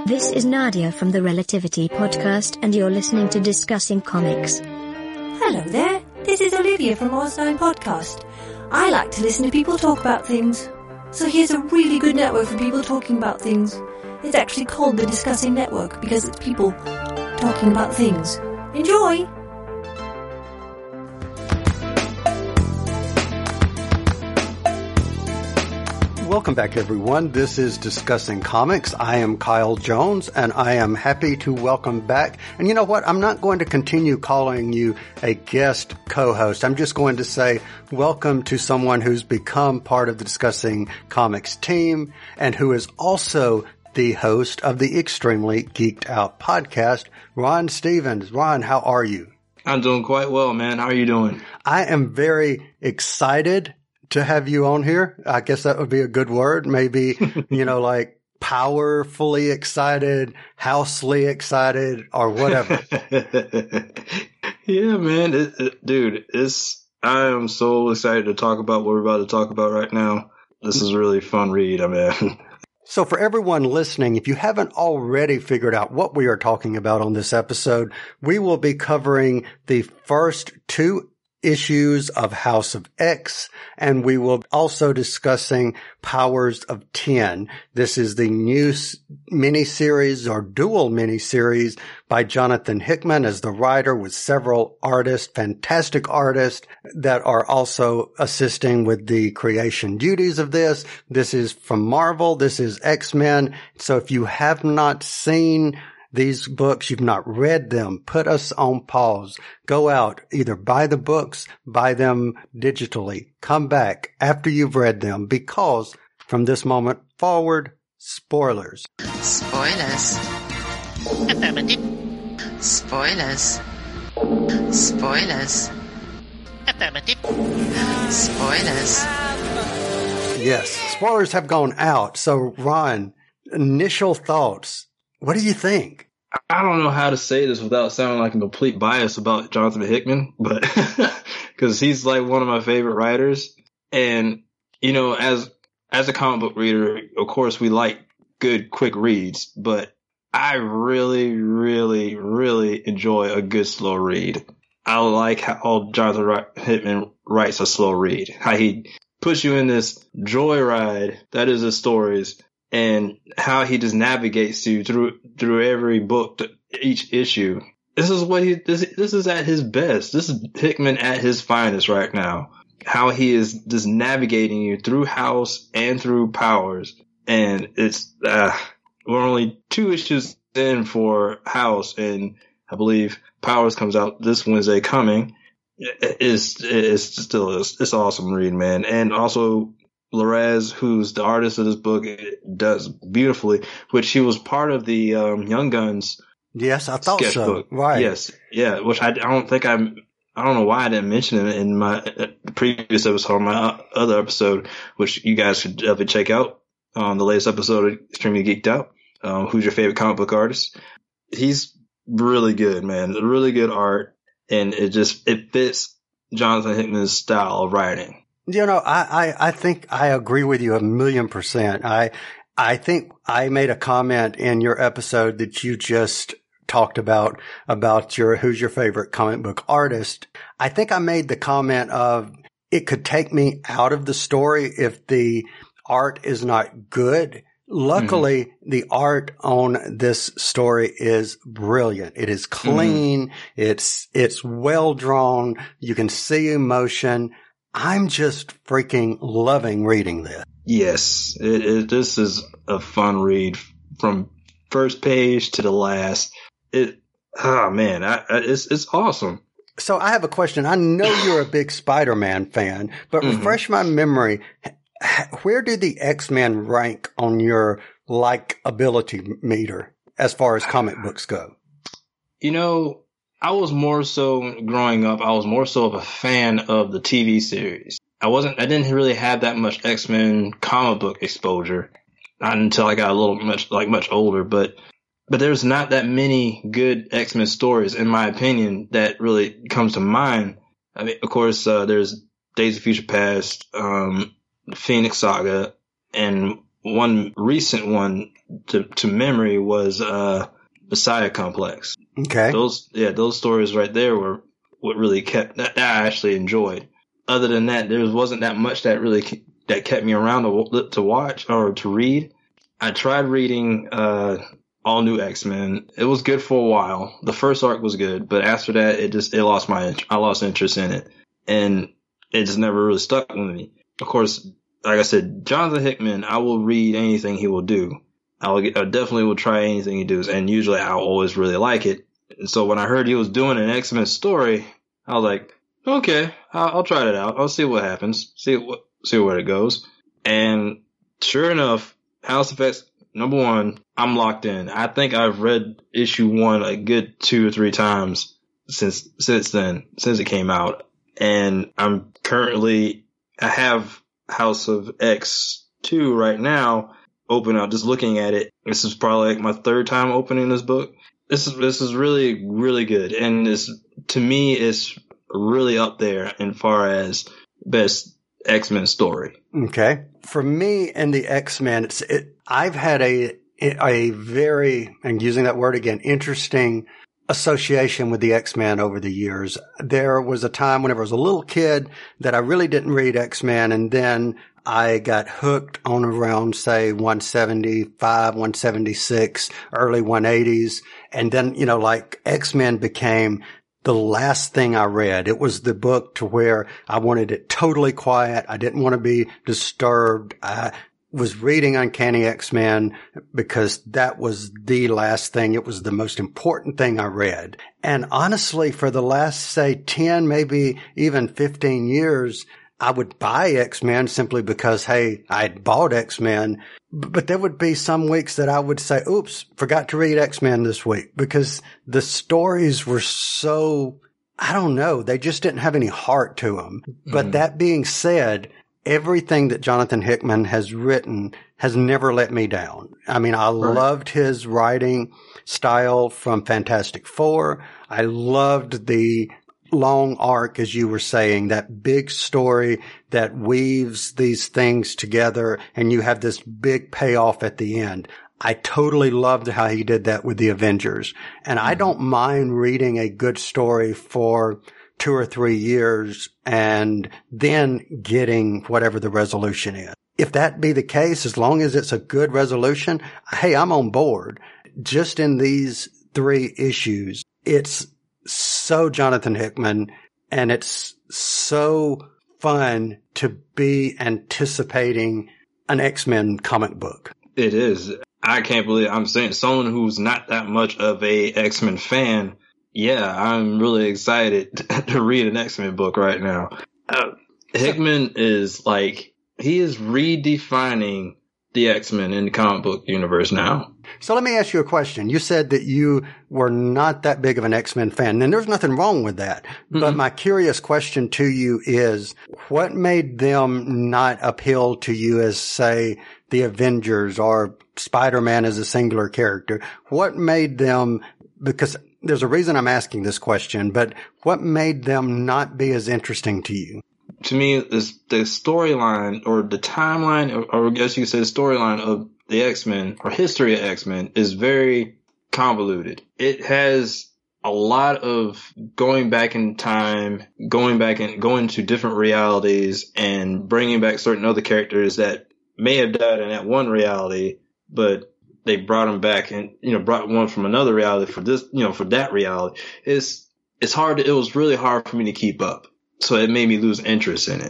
This is Nadia from the Relativity Podcast, and you're listening to Discussing Comics. Hello there, this is Olivia from Oz9 Podcast. I like to listen to people talk about things. So here's a really good network for people talking about things. It's actually called the Discussing Network because it's people talking about things. Enjoy! Welcome back, everyone. This is Discussing Comics. I am Kyle Jones, and I am happy to welcome back. And you know what? I'm not going to continue calling you a guest co-host. I'm just going to say welcome to someone who's become part of the Discussing Comics team and who is also the host of the Extremely Geeked Out podcast, Ron Stevens. Ron, how are you? I'm doing quite well, man. How are you doing? I am very excited to have you on here. I guess that would be a good word. Maybe, like powerfully excited, housely excited, or whatever. Yeah, man. Dude, I am so excited to talk about what we're about to talk about right now. This is a really fun read, man. So for everyone listening, if you haven't already figured out what we are talking about on this episode, we will be covering the first two issues of House of X, and we will also discussing Powers of 10. This is the new miniseries or dual miniseries by Jonathan Hickman as the writer, with several artists, fantastic artists that are also assisting with the creation duties of this. This is from Marvel. This is X-Men. So if you have not seen these books, you've not read them, put us on pause. Go out, either buy the books, buy them digitally, come back after you've read them, because from this moment forward, spoilers. Spoilers. Affirmative. Spoilers. Spoilers. Affirmative. Spoilers. Yes, spoilers have gone out. So, Ron, initial thoughts. What do you think? I don't know how to say this without sounding like a complete bias about Jonathan Hickman, but because he's like one of my favorite writers. And, as a comic book reader, of course, we like good, quick reads, but I really, really, really enjoy a good slow read. I like how Jonathan Hickman writes a slow read, how he puts you in this joyride that is his stories, and how he just navigates you through every book, each issue. This is at his best. This is Hickman at his finest right now. How he is just navigating you through House and through Powers. And it's, we're only 2 issues in for House, and I believe Powers comes out this Wednesday coming. It's awesome read, man. And also, Larraz, who's the artist of this book, does beautifully, which he was part of the Young Guns. Yes, I thought sketchbook. So. Right. Yes. Yeah. Which I don't know why I didn't mention it in my previous episode, my other episode, which you guys should definitely check out on the latest episode of Extremely Geeked Out. Who's your favorite comic book artist? He's really good, man. Really good art. And it fits Jonathan Hickman's style of writing. I think I agree with you 1,000,000%. I think I made a comment in your episode that you just talked about who's your favorite comic book artist. I think I made the comment of it could take me out of the story if the art is not good. Luckily, the art on this story is brilliant. It is clean. It's well drawn. You can see emotion. I'm just freaking loving reading this. Yes, this is a fun read from first page to the last. It's awesome. So I have a question. I know you're a big Spider-Man fan, but refresh my memory. Where do the X-Men rank on your likability meter as far as comic books go? I was more so growing up. I was more so of a fan of the TV series. I didn't really have that much X-Men comic book exposure, not until I got much older, but there's not that many good X-Men stories, in my opinion, that really comes to mind. I mean, of course, there's Days of Future Past, Phoenix Saga, and one recent one to memory was Messiah Complex. Okay. Those stories right there were what really that I actually enjoyed. Other than that, there wasn't that much that kept me around to watch or to read. I tried reading All New X-Men. It was good for a while. The first arc was good, but after that, I lost interest in it, and it just never really stuck with me. Of course, like I said, Jonathan Hickman, I will read anything he will do. I definitely will try anything he does, and usually I'll always really like it. And so when I heard he was doing an X-Men story, I was like, okay, I'll try it out. I'll see what happens. See where it goes. And sure enough, House of X #1, I'm locked in. I think I've read issue 1 a good 2 or 3 times since it came out. And I have House of X 2 right now open up, just looking at it. This is probably like my 3rd time opening this book. This is really, really good. And to me, it's really up there in far as best X-Men story. Okay. For me and the X-Men, I've had a very, and using that word again, interesting association with the X-Men over the years. There was a time whenever I was a little kid that I really didn't read X-Men, and then I got hooked on around, say, 175, 176, early 180s. And then, like X-Men became the last thing I read. It was the book to where I wanted it totally quiet. I didn't want to be disturbed. I was reading Uncanny X-Men because that was the last thing. It was the most important thing I read. And honestly, for the last, say, 10, maybe even 15 years, I would buy X-Men simply because, hey, I had bought X-Men. But there would be some weeks that I would say, oops, forgot to read X-Men this week, because the stories were so, I don't know, they just didn't have any heart to them. Mm-hmm. But that being said, everything that Jonathan Hickman has written has never let me down. I mean, I loved his writing style from Fantastic Four. I loved the long arc, as you were saying, that big story that weaves these things together, and you have this big payoff at the end. I totally loved how he did that with the Avengers. And I don't mind reading a good story for 2 or 3 years and then getting whatever the resolution is. If that be the case, as long as it's a good resolution, hey, I'm on board. Just in these 3 issues, it's so Jonathan Hickman, and it's so fun to be anticipating an X-Men comic book. It is. I can't believe I'm saying someone who's not that much of a X-Men fan. Yeah, I'm really excited to read an X-Men book right now. Hickman is he is redefining the X-Men in the comic book universe now. So let me ask you a question. You said that you were not that big of an X-Men fan, and there's nothing wrong with that. Mm-hmm. But my curious question to you is, what made them not appeal to you as, say, the Avengers or Spider-Man as a singular character? What made them, because there's a reason I'm asking this question, but what made them not be as interesting to you? To me, the storyline or the timeline, or I guess you could say the storyline of the X-Men or history of X-Men is very convoluted. It has a lot of going back in time, going to different realities and bringing back certain other characters that may have died in that one reality, but they brought them back and, brought one from another reality for this, for that reality. It's hard. It was really hard for me to keep up. So it made me lose interest in it.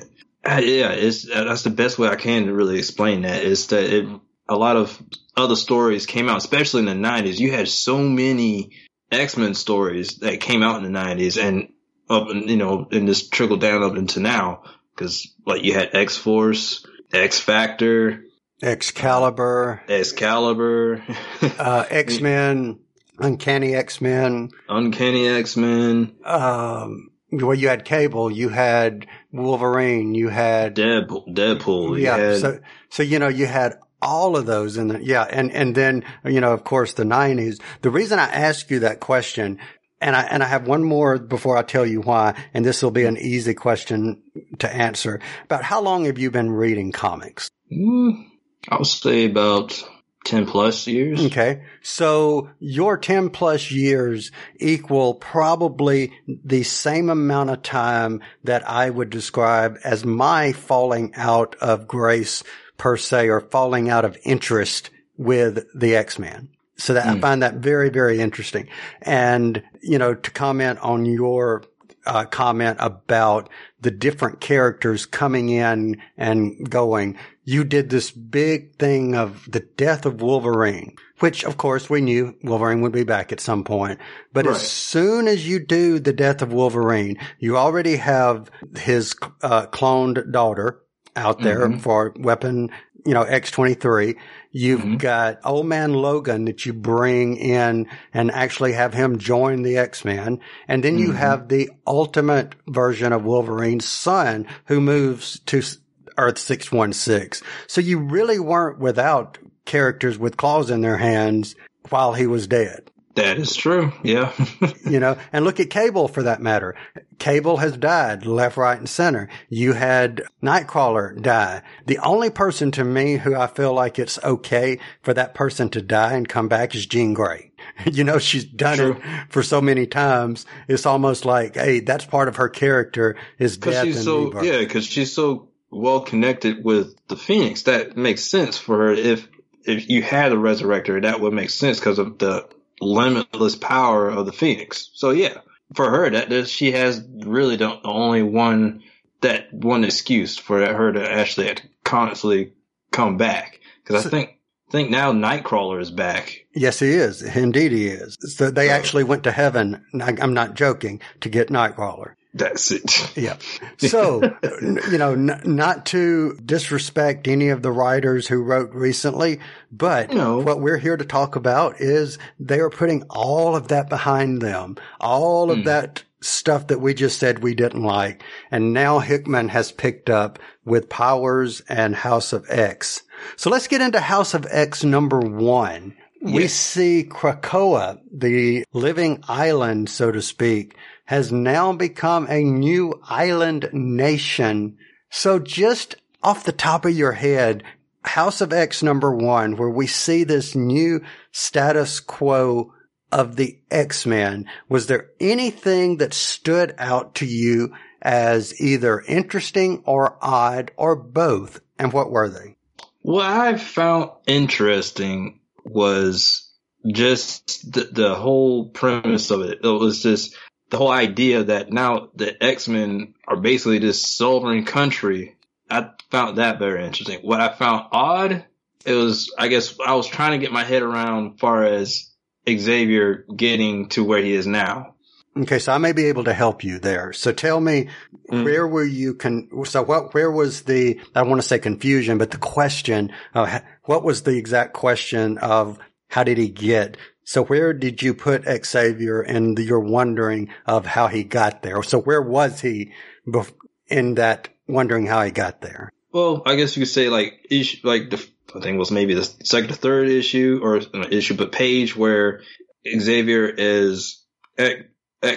That's the best way I can to really explain that, is that a lot of other stories came out, especially in the 90s. You had so many X-Men stories that came out in the 90s and up, and this trickled down up into now, because you had X-Force, X-Factor, Excalibur, X-Men, Uncanny X-Men. Well, you had Cable, you had Wolverine, you had Deadpool. Yeah. So, you had all of those in and then, of course, the 90s. The reason I ask you that question, and I have one more before I tell you why, and this will be an easy question to answer. About how long have you been reading comics? I would say about 10 plus years. Okay. So your 10 plus years equal probably the same amount of time that I would describe as my falling out of grace per se, or falling out of interest with the X-Men. So that I find that very, very interesting. And, to comment on your comment about the different characters coming in and going, you did this big thing of the death of Wolverine, which of course we knew Wolverine would be back at some point. But as soon as you do the death of Wolverine, you already have his cloned daughter out there for weapon, X-23. You've got old man Logan that you bring in and actually have him join the X-Men. And then you have the ultimate version of Wolverine's son who moves to Earth 616. So you really weren't without characters with claws in their hands while he was dead. That is true. Yeah. And look at Cable for that matter. Cable has died left, right, and center. You had Nightcrawler die. The only person to me who I feel like it's okay for that person to die and come back is Jean Grey. She's done it for so many times. It's almost like, hey, that's part of her character is death and rebirth. Yeah, because she's so well connected with the Phoenix. That makes sense for her. If you had a resurrector, that would make sense because of the limitless power of the Phoenix. So yeah, for her, that she has really the only one excuse for her to actually constantly come back. Because I think now Nightcrawler is back. Yes, he is. Indeed, he is. So they actually went to heaven. I'm not joking, to get Nightcrawler. That's it. Yeah. So, not to disrespect any of the writers who wrote recently, but what we're here to talk about is they are putting all of that behind them, all of that stuff that we just said we didn't like. And now Hickman has picked up with Powers and House of X. So let's get into House of X number 1. Yes. We see Krakoa, the living island, so to speak, has now become a new island nation. So just off the top of your head, House of X number 1, where we see this new status quo of the X-Men, was there anything that stood out to you as either interesting or odd or both? And what were they? What I found interesting was just the whole premise of it. It was just the whole idea that now the X-Men are basically this sovereign country. I found that very interesting. What I found odd, it was, I guess I was trying to get my head around as far as Xavier getting to where he is now. Okay, so I may be able to help you there. So tell me, where were you where was the, I don't want to say confusion, but the question, what was the exact question of how did he get? So where did you put Xavier in your wondering of how he got there? So where was he in that wondering how he got there? Well, I guess you could say I think it was maybe the second or third issue but page where Xavier is at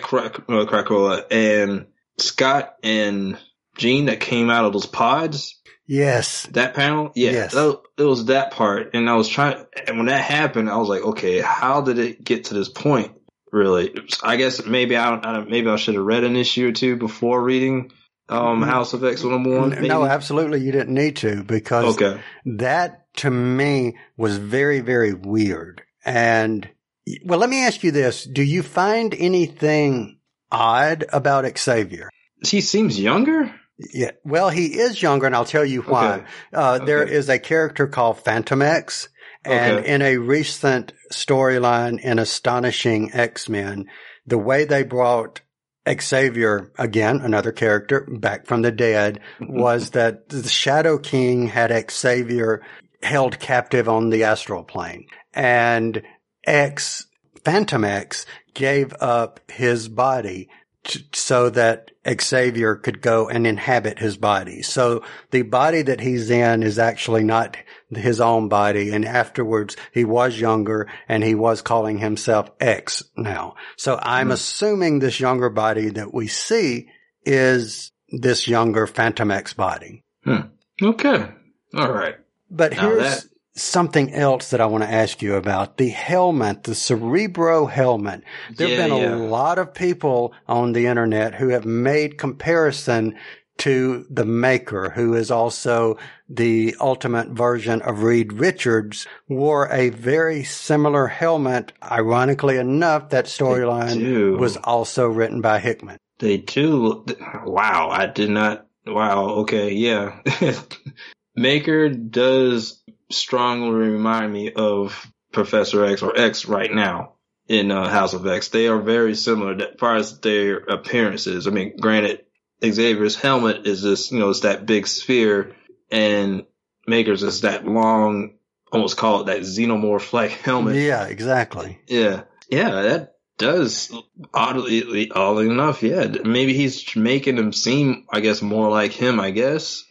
Krakoa and Scott and Jean that came out of those pods. Yes. That panel? Yeah. Yes. It was that part. And and when that happened, I was like, okay, how did it get to this point? Really? I guess maybe I should have read an issue or two before reading, House of X 101. No, absolutely. You didn't need to, because that to me was very, very weird. And well, let me ask you this. Do you find anything odd about Xavier? He seems younger. Yeah, well, he is younger, and I'll tell you why. There is a character called Phantom X, and in a recent storyline in Astonishing X-Men, the way they brought Xavier, again, another character, back from the dead, was that the Shadow King had Xavier held captive on the astral plane, and Phantom X gave up his body so that Xavier could go and inhabit his body. So the body that he's in is actually not his own body. And afterwards, he was younger and he was calling himself X now. So I'm assuming this younger body that we see is this younger Phantom X body. Okay. All right. But Now here's something else that I want to ask you about. The helmet, the Cerebro helmet. There have been a lot of people on the internet who have made comparison to the Maker, who is also the ultimate version of Reed Richards, wore a very similar helmet. Ironically enough, that storyline was also written by Hickman. They do. Wow, I did not. Wow, okay, yeah. Maker does strongly remind me of Professor X or X right now in House of X. They are very similar as far as their appearances. I mean, granted, Xavier's helmet is this, it's that big sphere, and Maker's is that long, almost call it that xenomorph-like helmet. Yeah, exactly. Yeah, that does, oddly enough, yeah. Maybe he's making him seem, I guess, more like him, I guess.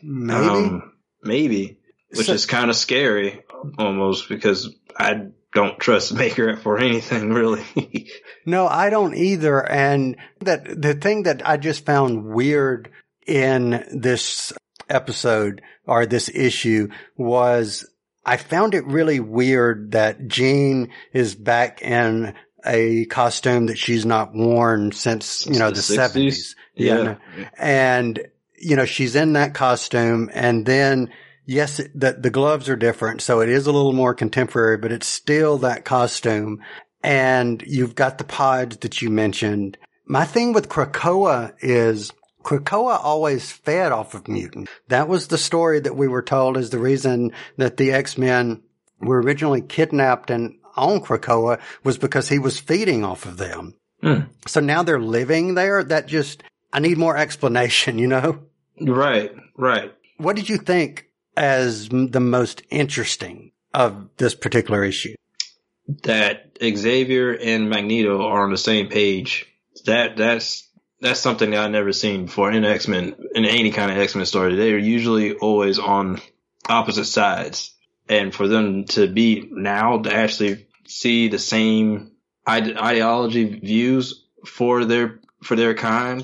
Maybe. Which is kind of scary, almost, because I don't trust Maker for anything, really. No, I don't either. And the thing that I just found weird in this episode or this issue was I found it really weird that Jean is back in a costume that she's not worn since, the 70s. Yeah. And, she's in that costume, and then yes, the gloves are different, so it is a little more contemporary, but it's still that costume. And you've got the pods that you mentioned. My thing with Krakoa is Krakoa always fed off of mutants. That was the story that we were told is the reason that the X-Men were originally kidnapped and on Krakoa was because he was feeding off of them. So now they're living there. I need more explanation, Right. What did you think as the most interesting of this particular issue? That Xavier and Magneto are on the same page. That's something that I've never seen before in X-Men, in any kind of X-Men story. They're usually always on opposite sides. And for them to be now to actually see the same ideology views for their kind,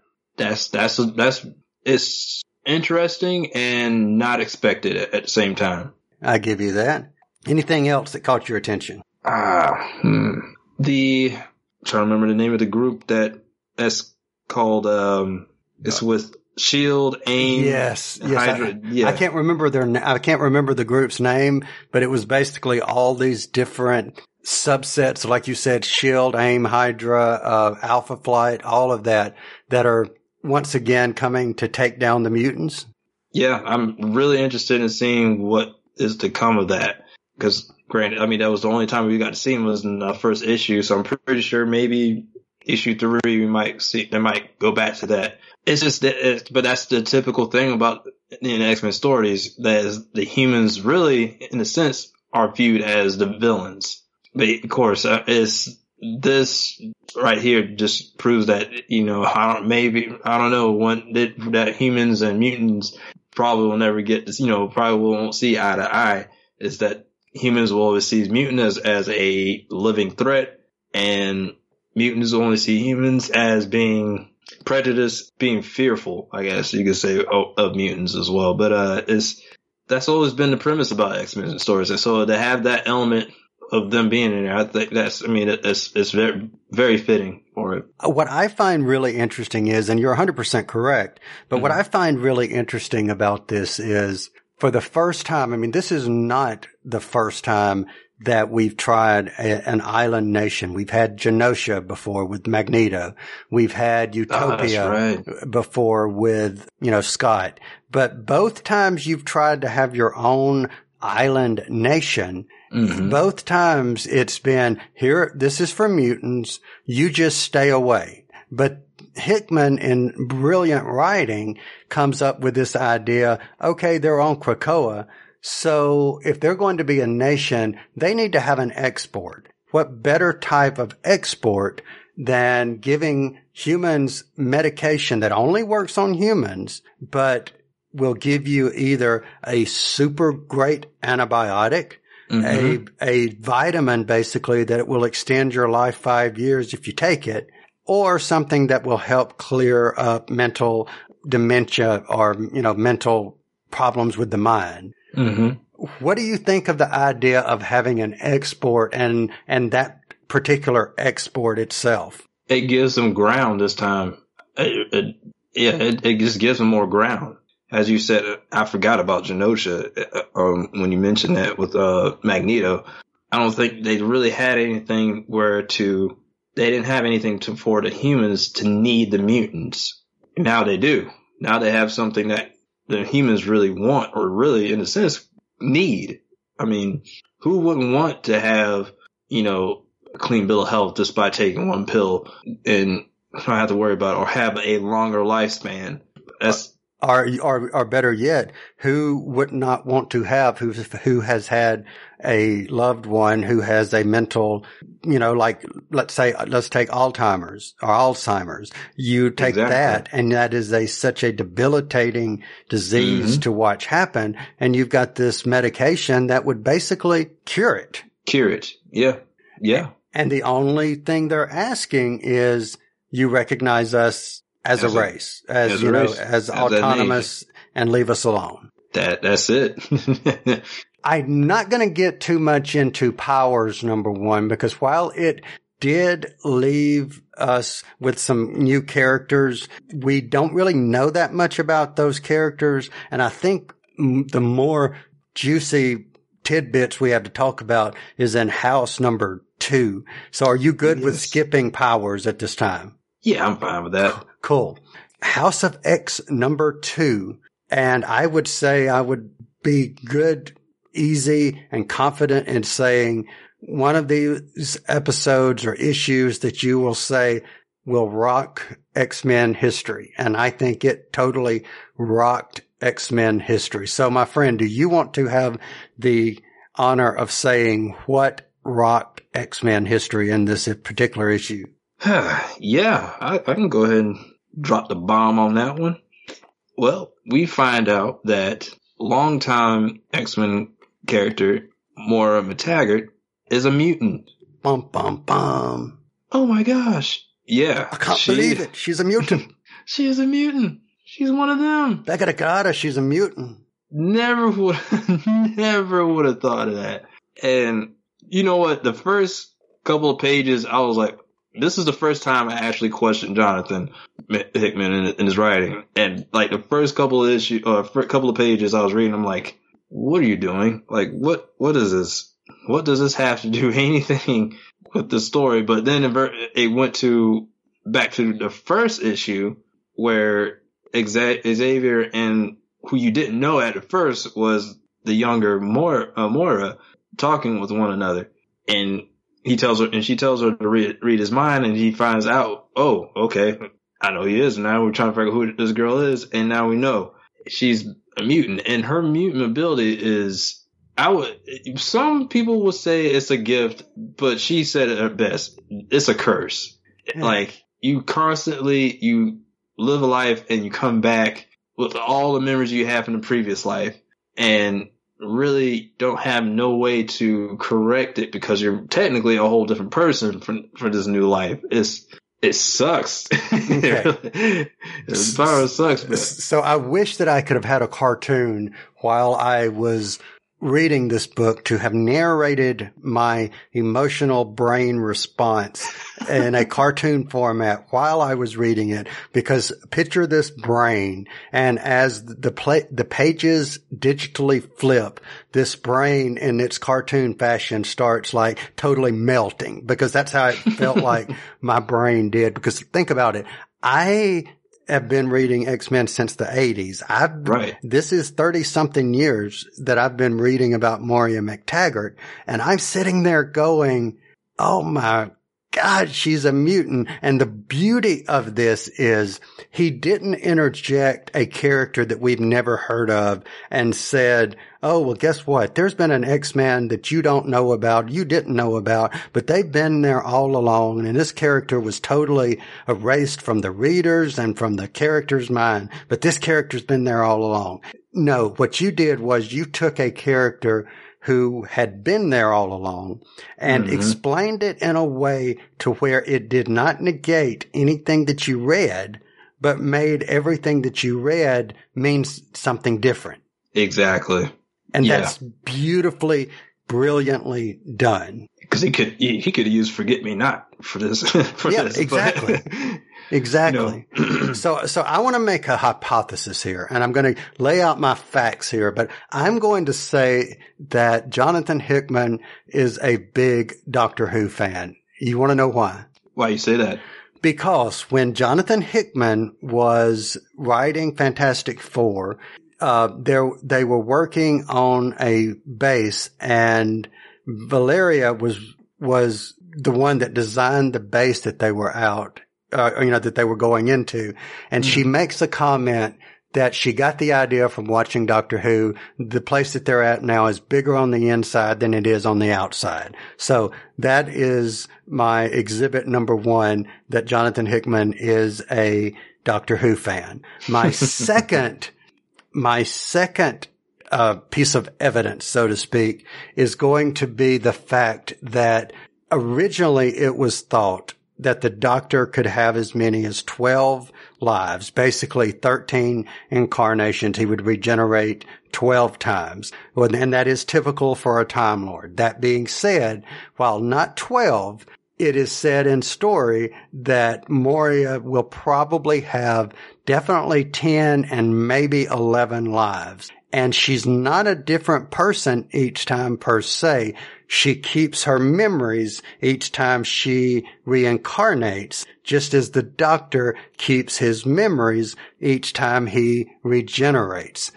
it's interesting and not expected at the same time. I give you that. Anything else that caught your attention? I'm trying to remember the name of the group that's called, it's with SHIELD, AIM. Yes. Hydra. I can't remember I can't remember the group's name, but it was basically all these different subsets, like you said, SHIELD, AIM, Hydra, Alpha Flight, all of that are once again coming to take down the mutants. Yeah, I'm really interested in seeing what is to come of that. Because, granted, I mean, that was the only time we got to see him was in the first issue, so I'm pretty sure maybe issue 3 they might go back to that. It's just but that's the typical thing about in X-Men stories, that is the humans really, in a sense, are viewed as the villains. But of course, this right here just proves that, I don't know, that humans and mutants probably will never get this, probably won't see eye to eye, is that humans will always see mutants as a living threat, and mutants only see humans as being prejudiced, being fearful, I guess you could say, of mutants as well. But that's always been the premise about X-Men stories, and so to have that element of them being in there, I think it's very, very fitting for it. What I find really interesting is, and you're 100% correct, but what I find really interesting about this is, for the first time, I mean, this is not the first time that we've tried an island nation. We've had Genosha before with Magneto. We've had Utopia before with, Scott. But both times you've tried to have your own island nation. Both times it's been, here, this is for mutants, you just stay away. But Hickman, in brilliant writing, comes up with this idea, okay, they're on Krakoa, so if they're going to be a nation, they need to have an export. What better type of export than giving humans medication that only works on humans, but will give you either a super great antibiotic, a vitamin basically that will extend your life 5 years if you take it, or something that will help clear up mental dementia or, mental problems with the mind. what do you think of the idea of having an export and that particular export itself? It gives them ground this time. It just gives them more ground. As you said, I forgot about Genosha when you mentioned that with Magneto. I don't think they really had anything they didn't have anything for the humans to need the mutants. Now they do. Now they have something that the humans really want, or really, in a sense, need. I mean, who wouldn't want to have, a clean bill of health just by taking one pill and not have to worry about it, or have a longer lifespan? That's Or better yet, who would not want to have, who has had a loved one who has a mental, like, let's take Alzheimer's. You take that, and that is such a debilitating disease to watch happen. And you've got this medication that would basically cure it. Yeah. Yeah. And the only thing they're asking is you recognize us as a race, as autonomous, and leave us alone. That's it. I'm not going to get too much into Powers, number one, because while it did leave us with some new characters, we don't really know that much about those characters. And I think the more juicy tidbits we have to talk about is in House number 2. So are you good with skipping Powers at this time? Yeah, I'm fine with that. Cool. House of X number 2. And I would say I would be good, easy, and confident in saying one of these episodes or issues that you will say will rock X-Men history. And I think it totally rocked X-Men history. So my friend, do you want to have the honor of saying what rocked X-Men history in this particular issue? Yeah, I can go ahead and drop the bomb on that one. Well, we find out that longtime X-Men character Moira McTaggart is a mutant. Bum, bum, bum. Oh my gosh. Yeah. I can't believe it. She's a mutant. She is a mutant. She's one of them. Becca, she's a mutant. Never would have thought of that. And you know what? The first couple of pages, I was like, this is the first time I actually questioned Jonathan Hickman in his writing. And like the first couple of pages I was reading, I'm like, what are you doing? Like, what is this? What does this have to do anything with the story? But then it went back to the first issue where Xavier and who you didn't know at first was the younger Moira talking with one another. And she tells her to read his mind, and he finds out, oh, okay, I know he is. And now we're trying to figure out who this girl is. And now we know she's a mutant, and her mutant ability is, some people will say it's a gift, but she said it her best. It's a curse. Yeah. Like you live a life and you come back with all the memories you have from the previous life and really don't have no way to correct it because you're technically a whole different person for this new life. It sucks. Okay. The power sucks, man. So I wish that I could have had a cartoon while I was reading this book to have narrated my emotional brain response in a cartoon format while I was reading it, because picture this brain, and as the pages digitally flip, this brain in its cartoon fashion starts like totally melting, because that's how it felt like my brain did. Because think about it. I have been reading X-Men since the 80s. This is 30 something years that I've been reading about Moira McTaggart, and I'm sitting there going, oh my God, she's a mutant. And the beauty of this is he didn't interject a character that we've never heard of and said, oh, well, guess what? There's been an X-Men that you don't know about, you didn't know about, but they've been there all along. And this character was totally erased from the readers and from the character's mind. But this character's been there all along. No, what you did was you took a character who had been there all along and explained it in a way to where it did not negate anything that you read, but made everything that you read mean something different. Exactly. And that's beautifully, brilliantly done. Because he could have used "Forget Me Not" for this. Exactly. Exactly. So I want to make a hypothesis here, and I'm going to lay out my facts here, but I'm going to say that Jonathan Hickman is a big Doctor Who fan. You want to know why? Why you say that? Because when Jonathan Hickman was writing Fantastic Four, they were working on a base, and Valeria was the one that designed the base that they were that they were going into. And she makes a comment that she got the idea from watching Doctor Who. The place that they're at now is bigger on the inside than it is on the outside. So that is my exhibit number 1, that Jonathan Hickman is a Doctor Who fan. My second piece of evidence, so to speak, is going to be the fact that originally it was thought that the Doctor could have as many as 12 lives, basically 13 incarnations. He would regenerate 12 times. And that is typical for a Time Lord. That being said, while not 12, it is said in story that Moria will probably have definitely 10 and maybe 11 lives. And she's not a different person each time per se. She keeps her memories each time she reincarnates, just as the Doctor keeps his memories each time he regenerates.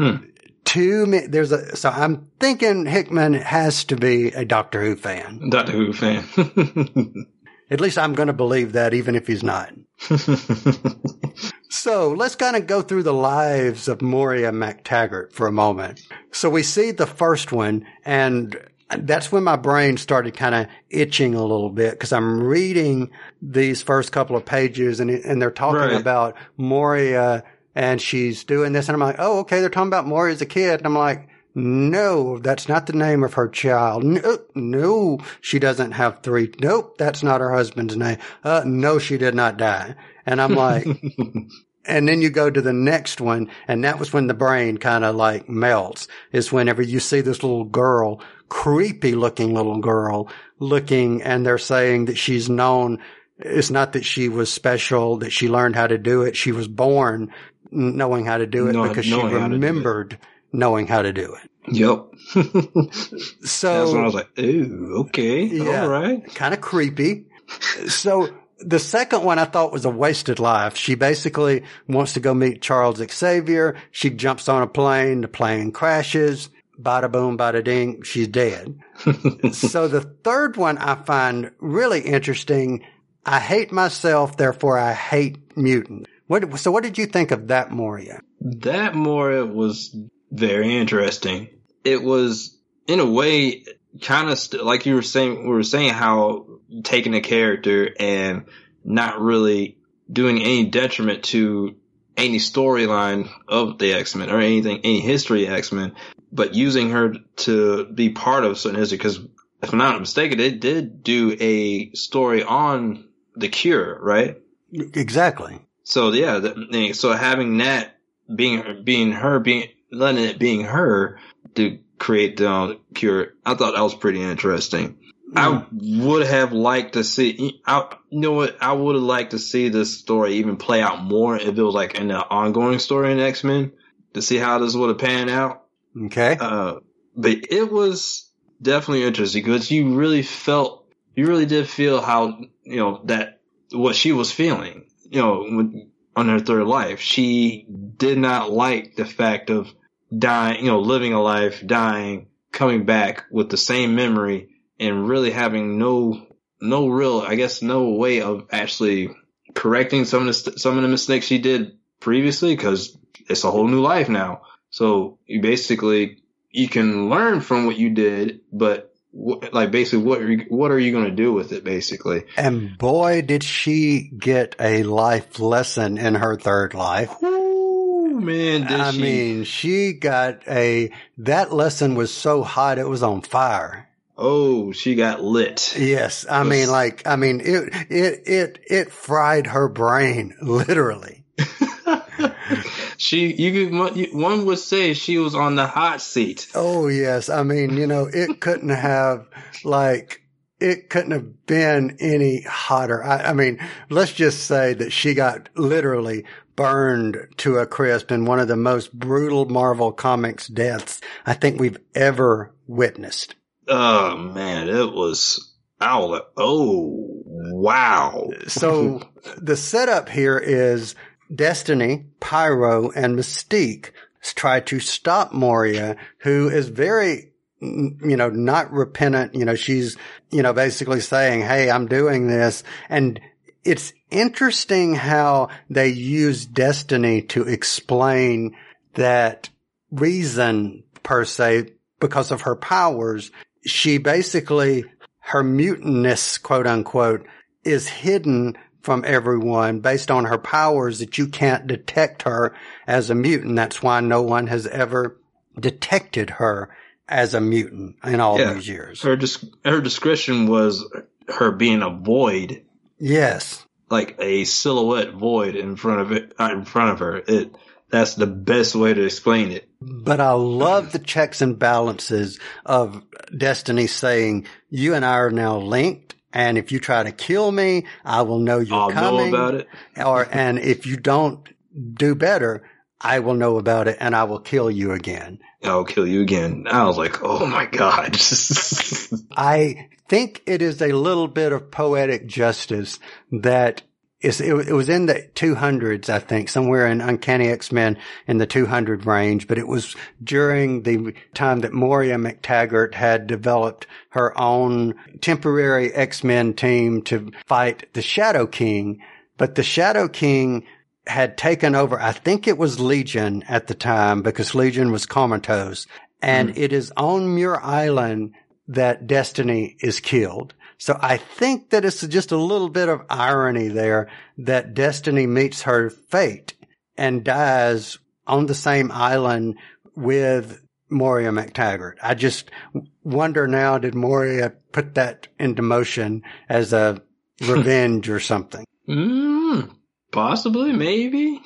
So I'm thinking Hickman has to be a Doctor Who fan. Doctor Who fan. At least I'm going to believe that, even if he's not. So let's kind of go through the lives of Moria MacTaggert for a moment. So we see the first one, and that's when my brain started kind of itching a little bit, because I'm reading these first couple of pages, and they're talking about Moria, and she's doing this, and I'm like, oh, okay, they're talking about Moria as a kid. And I'm like, no, that's not the name of her child. No, she doesn't have 3. Nope, that's not her husband's name. No, she did not die. And I'm like, and then you go to the next one, and that was when the brain kind of like melts, is whenever you see this little girl, creepy looking little girl and they're saying that she's known. It's not that she was special, that she learned how to do it. She was born knowing how to do it because she remembered knowing how to do it. Yep. So that's when I was like, ooh, okay. Yeah, all right. Kind of creepy. So the second one I thought was a wasted life. She basically wants to go meet Charles Xavier. She jumps on a plane. The plane crashes. Bada boom, bada ding. She's dead. So the third one I find really interesting. I hate myself, therefore I hate mutants. So what did you think of that Moria? That Moria was very interesting. It was, in a way, kind of like we were saying how taking a character and not really doing any detriment to any storyline of the X-Men or any history of X-Men, but using her to be part of certain history. Because if I'm not mistaken, they did do a story on the Cure, right? Exactly. So yeah, so having that letting it being her to create the Cure, I thought that was pretty interesting. I would have liked to see, I would have liked to see this story even play out more if it was like an ongoing story in X-Men, to see how this would have panned out. Okay. But it was definitely interesting because you really did feel how, that what she was feeling, on her third life. She did not like the fact of dying, living a life, dying, coming back with the same memory, and really having no real, I guess, no way of actually correcting some of the mistakes she did previously, because it's a whole new life now. So you can learn from what you did, but basically what are you going to do with it, basically? And boy, did she get a life lesson in her third life. Ooh, man, I mean, she got that lesson was so hot it was on fire. Oh, she got lit. Yes. It fried her brain, literally. One would say she was on the hot seat. Oh, yes. I mean, it couldn't have been any hotter. I mean, let's just say that she got literally burned to a crisp in one of the most brutal Marvel Comics deaths I think we've ever witnessed. Oh, man, it was... Oh, wow. So the setup here is Destiny, Pyro, and Mystique try to stop Moria, who is very, not repentant. She's, basically saying, hey, I'm doing this. And it's interesting how they use Destiny to explain that reason per se, because of her powers. She basically... her mutantness, quote unquote, is hidden from everyone based on her powers that you can't detect her as a mutant. That's why no one has ever detected her as a mutant in all these years. Her description was her being a void. Yes. Like a silhouette void in front of her. That's the best way to explain it. But I love the checks and balances of Destiny saying, you and I are now linked, and if you try to kill me, I will know you're coming. I'll know about it. And if you don't do better, I will know about it, and I will kill you again. I'll kill you again. I was like, oh my God. I think it is a little bit of poetic justice that it was in the 200s, I think, somewhere in Uncanny X-Men in the 200 range, but it was during the time that Moria McTaggart had developed her own temporary X-Men team to fight the Shadow King. But the Shadow King had taken over, I think it was Legion at the time, because Legion was comatose. And it is on Muir Island that Destiny is killed. So I think that it's just a little bit of irony there that Destiny meets her fate and dies on the same island with Moria McTaggart. I just wonder now, did Moria put that into motion as a revenge or something? Possibly, maybe.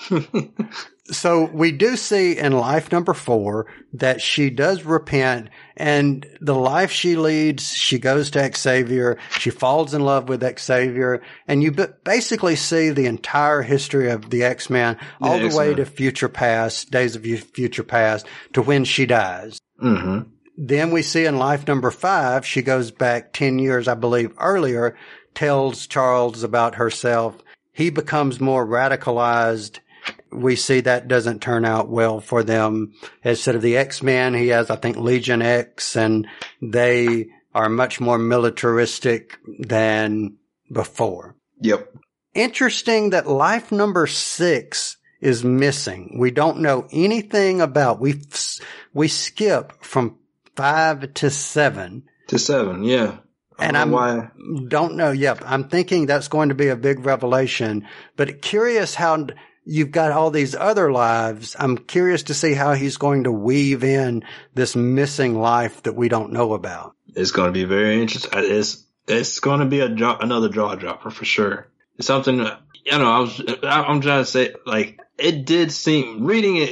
So we do see in life number 4 that she does repent, and the life she leads, she goes to Xavier, she falls in love with Xavier, and you basically see the entire history of the X-Men all the way to Future Past, Days of Future Past, to when she dies. Mm-hmm. Then we see in life number 5, she goes back 10 years, I believe, earlier, tells Charles about herself. He becomes more radicalized. We see that doesn't turn out well for them. Instead of the X-Men, he has, I think, Legion X, and they are much more militaristic than before. Yep. Interesting that life number 6 is missing. We don't know anything about. We skip from 5 to 7. To 7, yeah. And don't know. Yep. I'm thinking that's going to be a big revelation, but curious how you've got all these other lives. I'm curious to see how he's going to weave in this missing life that we don't know about. It's going to be very interesting. It's going to be another jaw dropper for sure. It's something, I'm trying to say, like, it did seem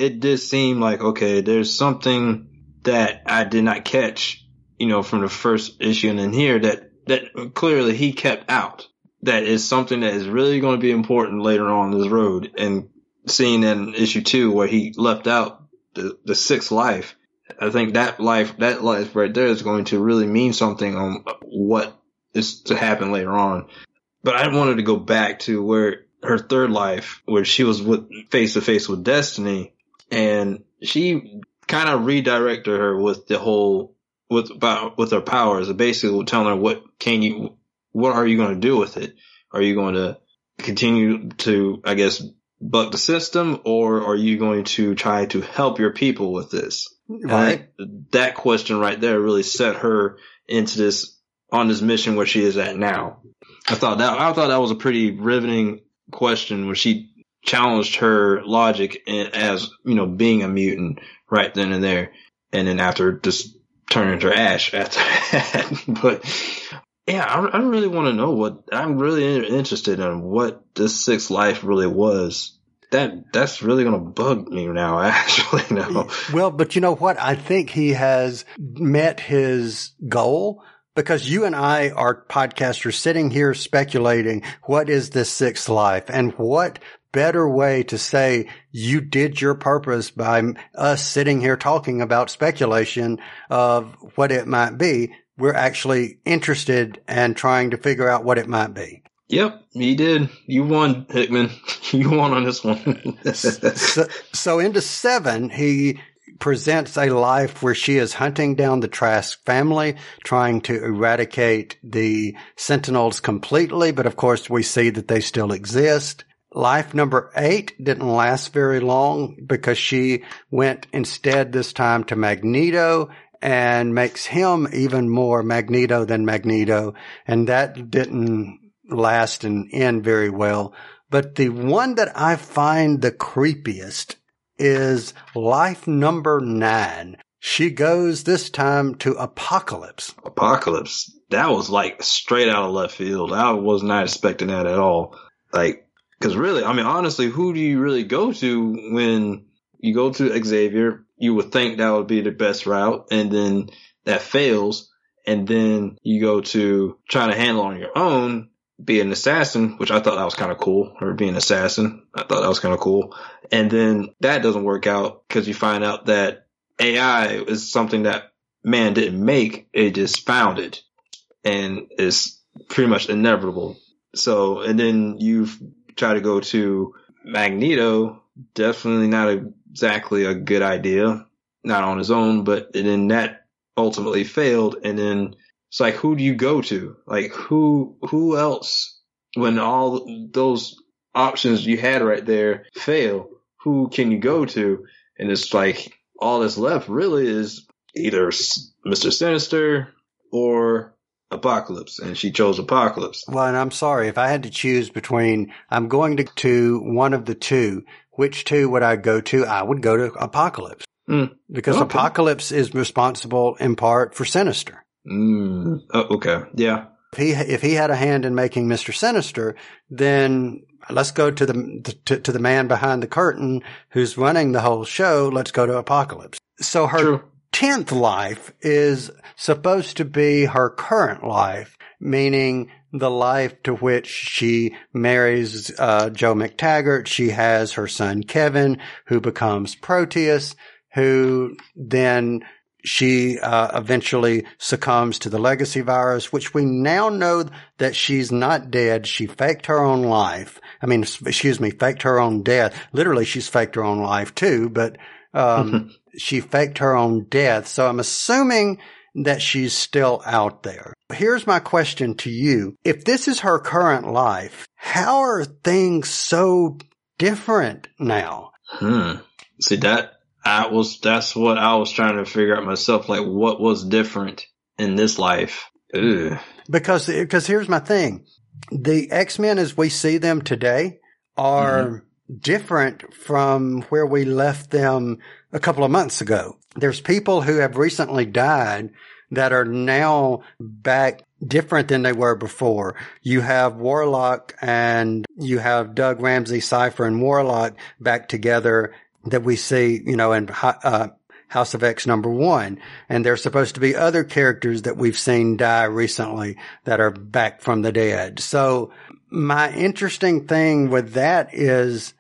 like, okay, there's something that I did not catch, from the first issue and in here that clearly he kept out. That is something that is really going to be important later on this road. And seeing in issue 2 where he left out the 6th life, I think that life right there is going to really mean something on what is to happen later on. But I wanted to go back to where her 3rd life, where she was face to face with Destiny, and she kind of redirected her with the whole with her powers, basically telling her what are you going to do with it? Are you going to continue to, I guess, buck the system, or are you going to try to help your people with this? Right. That question right there really set her on this mission where she is at now. I thought that was a pretty riveting question when she challenged her logic as, being a mutant right then and there. And then after just turning to ash after that. But yeah, I really want to know I'm really interested in what this 6th life really was that's really going to bug me now, actually. No. Well, but you know what? I think he has met his goal, because you and I are podcasters sitting here speculating, what is this sixth life? And what better way to say you did your purpose by us sitting here talking about speculation of what it might be. We're actually interested and trying to figure out what it might be. Yep, he did. You won, Hickman. You won on this one. So into 7, he presents a life where she is hunting down the Trask family, trying to eradicate the Sentinels completely. But of course, we see that they still exist. Life number 8 didn't last very long because she went instead this time to Magneto and makes him even more Magneto than Magneto. And that didn't last and end very well. But the one that I find the creepiest is life number 9. She goes this time to Apocalypse. Apocalypse. That was like straight out of left field. I was not expecting that at all. Like, because really, I mean, honestly, who do you really go to when you go to Xavier? You would think that would be the best route, and then that fails, and then you go to trying to handle on your own, be an assassin, which I thought that was kind of cool, or be an assassin. I thought that was kind of cool. And then that doesn't work out because you find out that AI is something that man didn't make, it just found it, and it's pretty much inevitable. So, and then you try to go to Magneto, definitely not exactly a good idea, not on his own, but then that ultimately failed. And then it's like, who do you go to? Like, who else, when all those options you had right there fail, who can you go to? And it's like, all that's left really is either Mr. Sinister or Apocalypse, and she chose Apocalypse. Well, and I'm sorry, if I had to choose between, I'm going to one of the two, which two would I go to? I would go to Apocalypse. Because okay. Apocalypse is responsible in part for Sinister. Oh, okay. Yeah. If he had a hand in making Mr. Sinister, then let's go to the man behind the curtain who's running the whole show. Let's go to Apocalypse. So her 10th life is supposed to be her current life, meaning the life to which she marries Joe McTaggart. She has her son Kevin, who becomes Proteus, who then she eventually succumbs to the legacy virus, which we now know that she's not dead. She faked her own life. Faked her own death. Literally, she's faked her own life too, but she faked her own death. So I'm assuming that she's still out there. Here's my question to you. If this is her current life, how are things so different now? See, that's what I was trying to figure out myself. Like, what was different in this life? Ugh. Because here's my thing. The X-Men as we see them today are different from where we left them a couple of months ago. There's people who have recently died that are now back different than they were before. You have Warlock and you have Doug Ramsey, Cypher, and Warlock back together that we see, in House of X #1. And there's supposed to be other characters that we've seen die recently that are back from the dead. So my interesting thing with that is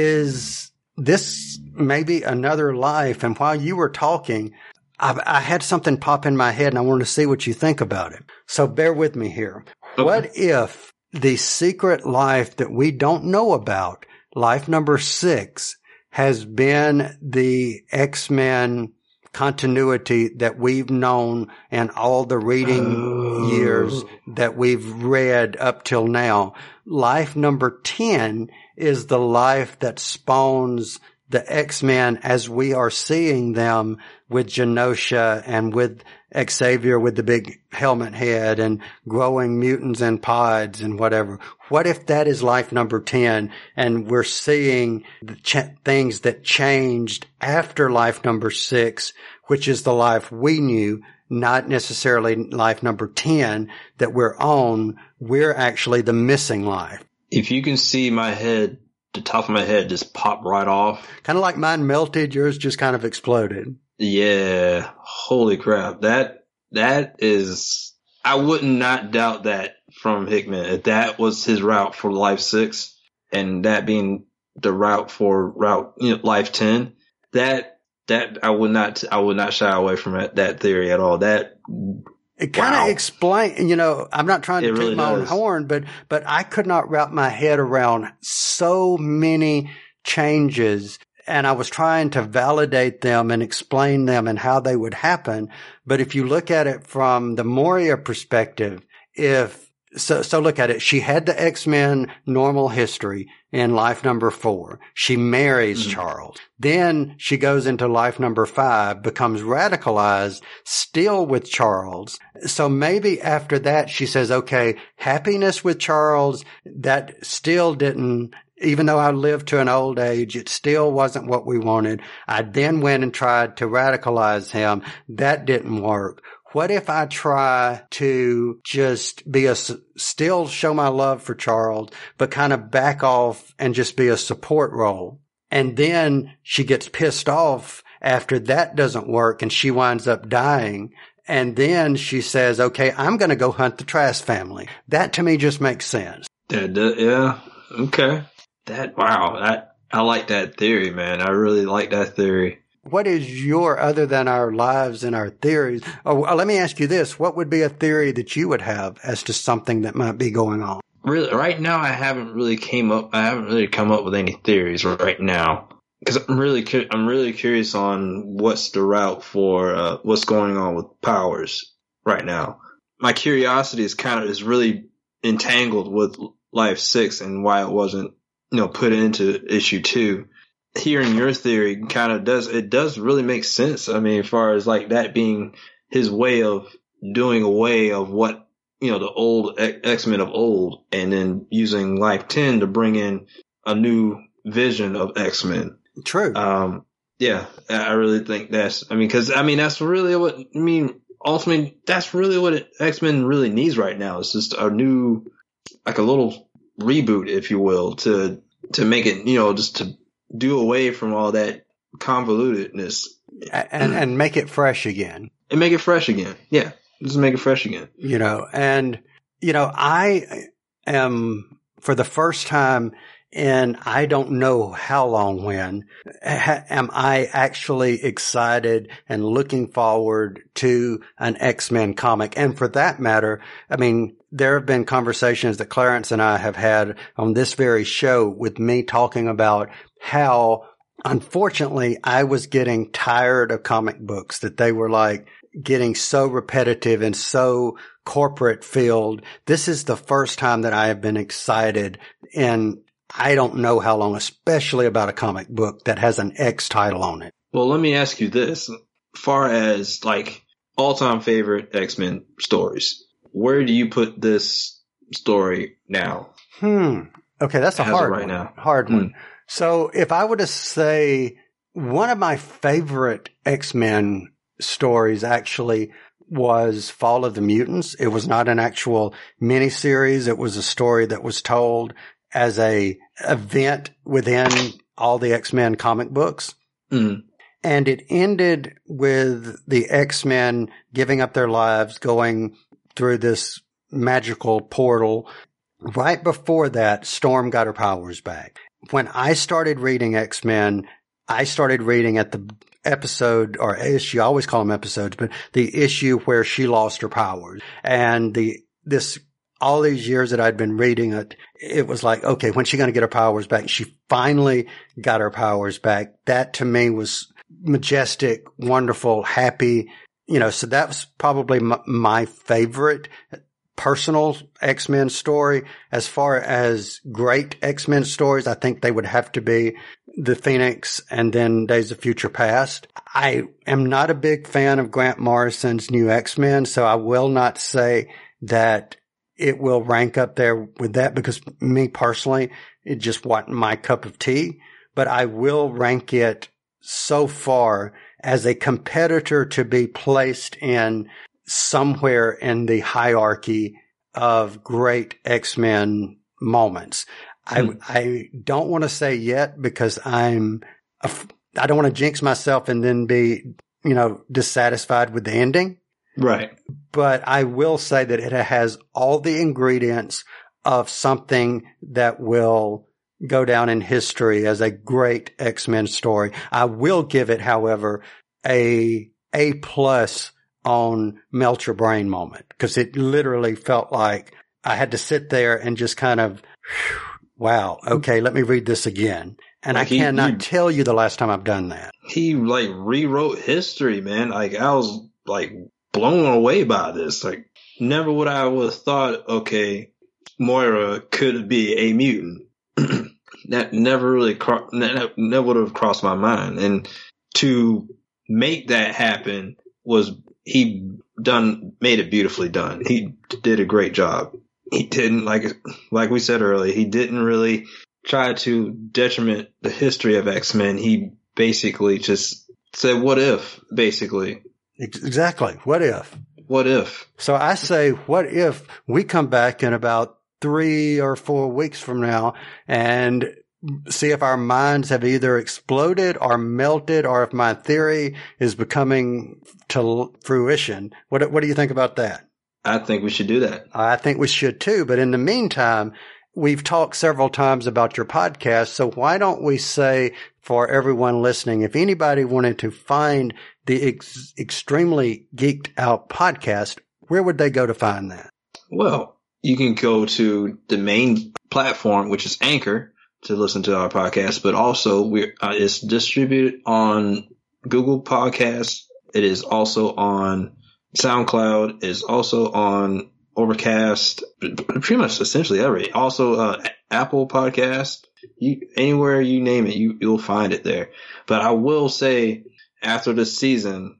this maybe another life? And while you were talking, I had something pop in my head and I wanted to see what you think about it. So bear with me here. Okay. What if the secret life that we don't know about, life number 6, has been the X-Men continuity that we've known and all the reading years that we've read up till now? Life number 10 is the life that spawns the X-Men as we are seeing them with Genosha and with Xavier with the big helmet head and growing mutants and pods and whatever. What if that is life number 10 and we're seeing the things that changed after life number 6, which is the life we knew, not necessarily life number 10 that we're on. We're actually the missing life. If you can see my head the top of my head just popped right off. Kind of like mine melted, yours just kind of exploded. Yeah. Holy crap. That is, I would not doubt that from Hickman. If that was his route for Life 6 and that being the route for Life 10, that I would not shy away from that theory at all. It kind of explain, I'm not trying to toot my own horn, but I could not wrap my head around so many changes, and I was trying to validate them and explain them and how they would happen. But if you look at it from the Moria perspective, so look at it. She had the X-Men normal history in life number 4. She marries Charles. Then she goes into life number 5, becomes radicalized, still with Charles. So maybe after that she says, okay, happiness with Charles, that still didn't, even though I lived to an old age, it still wasn't what we wanted. I then went and tried to radicalize him. That didn't work. What if I try to just still show my love for Charles, but kind of back off and just be a support role? And then she gets pissed off after that doesn't work and she winds up dying. And then she says, okay, I'm going to go hunt the Trask family. That to me just makes sense. Yeah. Okay. I like that theory, man. I really like that theory. What is other than our lives and our theories? Oh, let me ask you this. What would be a theory that you would have as to something that might be going on? Really, right now, I haven't really come up with any theories right now. Because I'm really curious on what's the route for, what's going on with Powers right now. My curiosity is really entangled with Life 6 and why it wasn't, put into issue 2. Hearing your theory does really make sense. I mean, as far as like that being his way of doing away of what, the old X-Men of old, and then using Life 10 to bring in a new vision of X-Men. True. Yeah, I really think that's that's really ultimately, that's really what X-Men really needs right now. It's just a new, like a little reboot, if you will, to make it, just to do away from all that convolutedness and make it fresh again. And make it fresh again. Yeah. Just make it fresh again. I am for the first time in I don't know how long when am I actually excited and looking forward to an X-Men comic. And for that matter, there have been conversations that Clarence and I have had on this very show with me talking about how, unfortunately, I was getting tired of comic books, that they were like getting so repetitive and so corporate filled. This is the first time that I have been excited in I don't know how long, especially about a comic book that has an X title on it. Well, let me ask you this. Far as like all-time favorite X-Men stories, where do you put this story now? Okay, that's a hard one. So if I were to say one of my favorite X-Men stories actually was Fall of the Mutants. It was not an actual miniseries. It was a story that was told as a event within all the X-Men comic books. And it ended with the X-Men giving up their lives, going through this magical portal. Right before that, Storm got her powers back. When I started reading X-Men, I started reading at the episode or issue, I always call them episodes, but the issue where she lost her powers. And all these years that I'd been reading it, it was like, okay, when's she going to get her powers back? She finally got her powers back. That to me was majestic, wonderful, happy, so that was probably my favorite personal X-Men story. As far as great X-Men stories, I think they would have to be The Phoenix and then Days of Future Past. I am not a big fan of Grant Morrison's New X-Men, so I will not say that it will rank up there with that because me personally, it just wasn't my cup of tea. But I will rank it so far as a competitor to be placed in somewhere in the hierarchy of great X-Men moments. I don't want to say yet because I don't want to jinx myself and then be, dissatisfied with the ending. Right. But I will say that it has all the ingredients of something that will go down in history as a great X-Men story. I will give it, however, A+ on melt your brain moment, because it literally felt like I had to sit there and just kind of, wow, okay, let me read this again. And like I cannot tell you the last time I've done that. He rewrote history, man. I was blown away by this. Never would I have thought, okay, Moira could be a mutant. That never really never would have crossed my mind. And to make that happen made it beautifully done. He did a great job. He didn't, like we said earlier, he didn't really try to detriment the history of X-Men. He basically just said, what if, basically. Exactly. What if? What if? So I say, what if we come back in about 3 or 4 weeks from now and see if our minds have either exploded or melted, or if my theory is becoming to fruition. What do you think about that? I think we should do that. I think we should too. But in the meantime, we've talked several times about your podcast. So why don't we say for everyone listening, if anybody wanted to find the Extremely Geeked Out podcast, where would they go to find that? Well, you can go to the main platform, which is Anchor, to listen to our podcast, but also it's distributed on Google Podcasts. It is also on SoundCloud. It is also on Overcast, pretty much essentially everything. Also, Apple Podcast. Anywhere you name it, you'll find it there. But I will say, after the season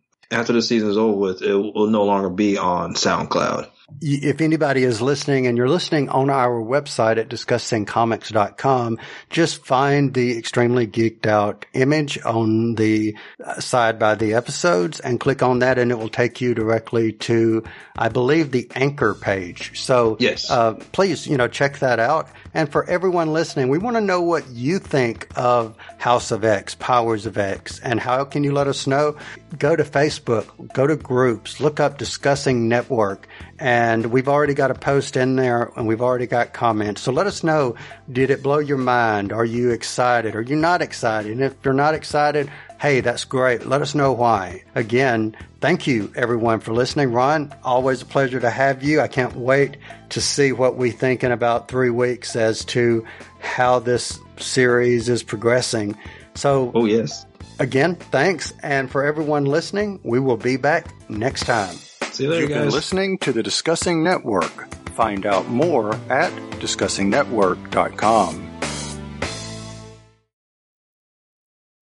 is over with, it will no longer be on SoundCloud. If anybody is listening and you're listening on our website at discussingcomics.com, just find the Extremely Geeked Out image on the side by the episodes and click on that, and it will take you directly to, I believe, the Anchor page. So yes. Please, check that out. And for everyone listening, we want to know what you think of House of X, Powers of X, and how can you let us know? Go to Facebook, go to groups, look up Discussing Network, and we've already got a post in there and we've already got comments. So let us know, did it blow your mind? Are you excited? Are you not excited? And if you're not excited, hey, that's great. Let us know why. Again, thank you everyone for listening. Ron, always a pleasure to have you. I can't wait to see what we think in about 3 weeks as to how this series is progressing. So, oh yes. Again, thanks. And for everyone listening, we will be back next time. See you later, You've guys. been listening to the Discussing Network. Find out more at discussingnetwork.com.